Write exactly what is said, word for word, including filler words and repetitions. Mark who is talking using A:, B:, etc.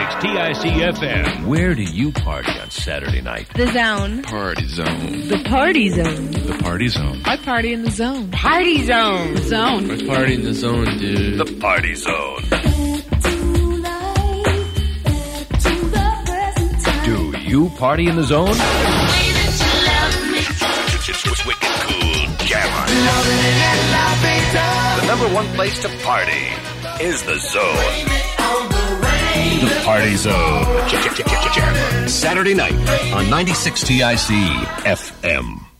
A: ninety-six T I C F M.
B: Where do you party on Saturday night?
C: The Zone.
D: Party Zone.
C: The Party Zone.
D: The Party Zone.
E: I party in the Zone.
C: Party Zone.
E: Zone.
D: I party in the Zone, dude.
B: The Party Zone. Do you party in the zone? It's wicked cool. Jam on. The number one place to party is the Zone. The Party Zone. Saturday night on ninety-six T I C F M.